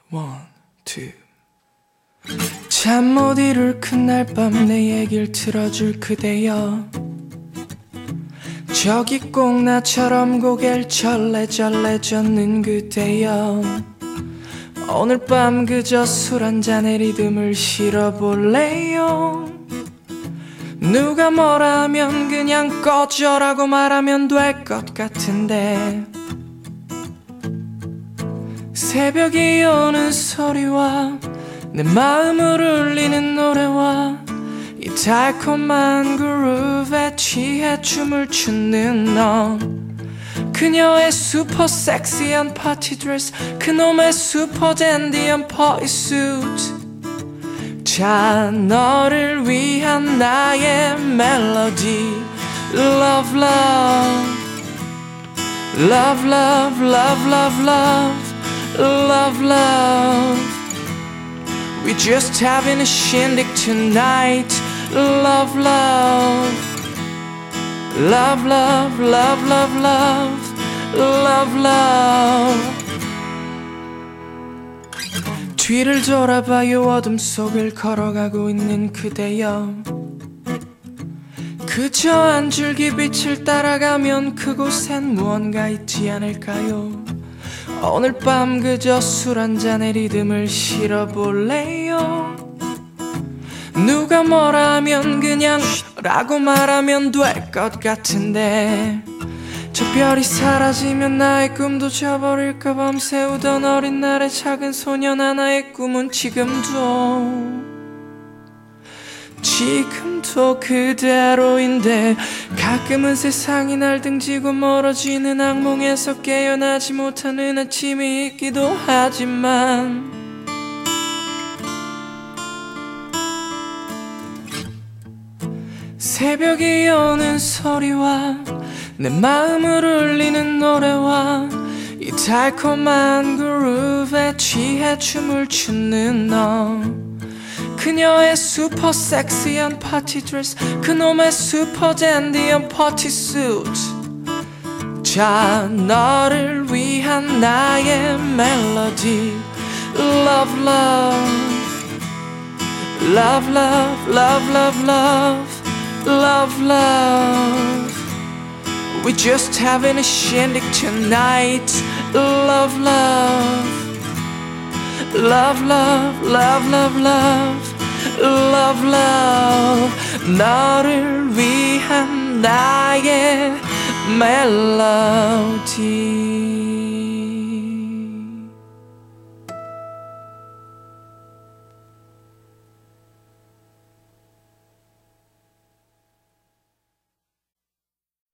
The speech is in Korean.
One, two. 잠 못 이룰 그날 밤 내 얘길 들어줄 그대여, 저기 꼭 나처럼 고개를 절레절레 젓는 그대여, 오늘 밤 그저 술 한잔의 리듬을 실어볼래요. 누가 뭐라 하면 그냥 꺼져라고 말하면 될 것 같은데, 새벽이 오는 소리와 내 마음을 울리는 노래와 이 달콤한 그루브에 취해 춤을 추는 너, 그녀의 슈퍼 섹시한 파티 드레스, 그놈의 슈퍼 댄디한 퍼이수트, 너를 위한 나의 멜로디. Love, love, love, love, love, love, love, love, love. We're just having a shindig tonight. Love, love, love, love, love, love, love, love, love. 뒤를 돌아봐요. 어둠 속을 걸어가고 있는 그대여, 그저 한 줄기 빛을 따라가면 그곳엔 무언가 있지 않을까요? 오늘 밤 그저 술 한잔의 리듬을 실어볼래요. 누가 뭐라 하면 그냥 라고 말하면 될 것 같은데, 저 별이 사라지면 나의 꿈도 져버릴까. 밤새우던 어린 날의 작은 소년 하나의 꿈은 지금도 그대로인데, 가끔은 세상이 날 등지고 멀어지는 악몽에서 깨어나지 못하는 아침이 있기도 하지만, 새벽이 오는 소리와 내 마음을 울리는 노래와 이 달콤한 그루브에 취해 춤을 추는 너, 그녀의 슈퍼 섹시한 파티 드레스, 그놈의 슈퍼 댄디한 퍼티수트, 너를 위한 나의 멜로디. Love, love, love, love, love, love, love, love, love. We're just having a shindig tonight. Love, love, love, love, love, love, love, love, love. 너를 위한 나의 멜로디.